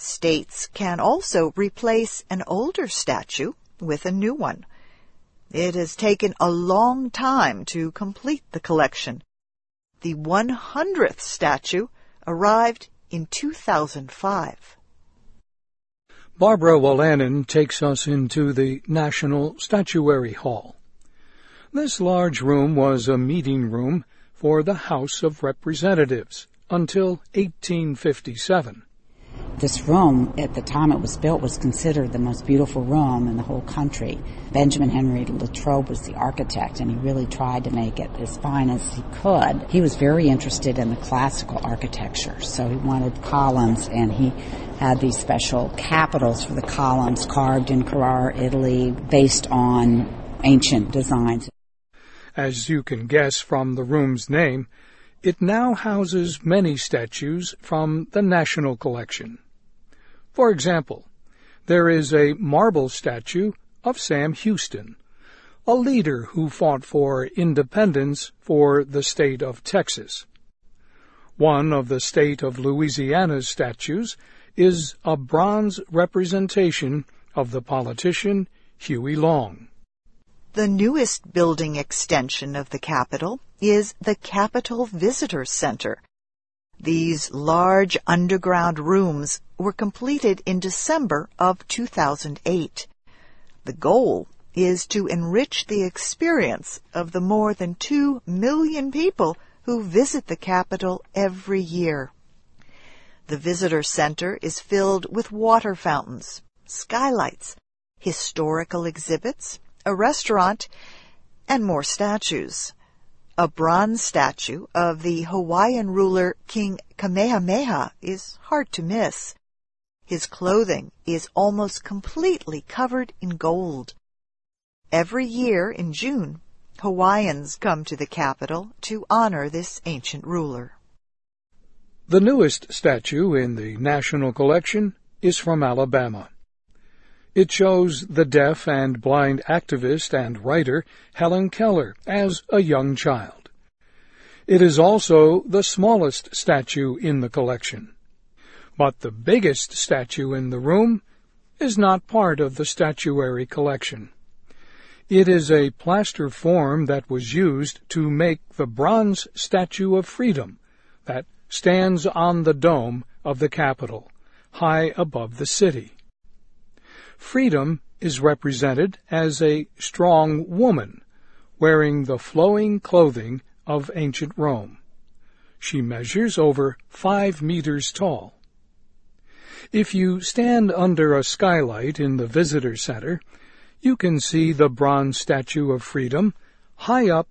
States can also replace an older statue with a new one. It has taken a long time to complete the collection. The 100th statue arrived in 2005. Barbara Wolanin takes us into the National Statuary Hall. This large room was a meeting room for the House of Representatives until 1857. This room, at the time it was built, was considered the most beautiful room in the whole country. Benjamin Henry Latrobe was the architect, and he really tried to make it as fine as he could. He was very interested in the classical architecture, so he wanted columns, and he had these special capitals for the columns carved in Carrara, Italy, based on ancient designs. As you can guess from the room's name, it now houses many statues from the National Collection. For example, there is a marble statue of Sam Houston, a leader who fought for independence for the state of Texas. One of the state of Louisiana's statues is a bronze representation of the politician Huey Long. The newest building extension of the Capitol is the Capitol Visitor Center. These large underground rooms were completed in December of 2008. The goal is to enrich the experience of the more than 2 million people who visit the Capitol every year. The Visitor Center is filled with water fountains, skylights, historical exhibits, a restaurant, and more statues. A bronze statue of the Hawaiian ruler King Kamehameha is hard to miss. His clothing is almost completely covered in gold. Every year in June, Hawaiians come to the Capitol to honor this ancient ruler. The newest statue in the National Collection is from Alabama. It shows the deaf and blind activist and writer Helen Keller as a young child. It is also the smallest statue in the collection. But the biggest statue in the room is not part of the statuary collection. It is a plaster form that was used to make the bronze Statue of Freedom that stands on the dome of the Capitol, high above the city. Freedom is represented as a strong woman wearing the flowing clothing of ancient Rome. She measures over 5 meters tall. If you stand under a skylight in the visitor center, you can see the bronze Statue of Freedom high up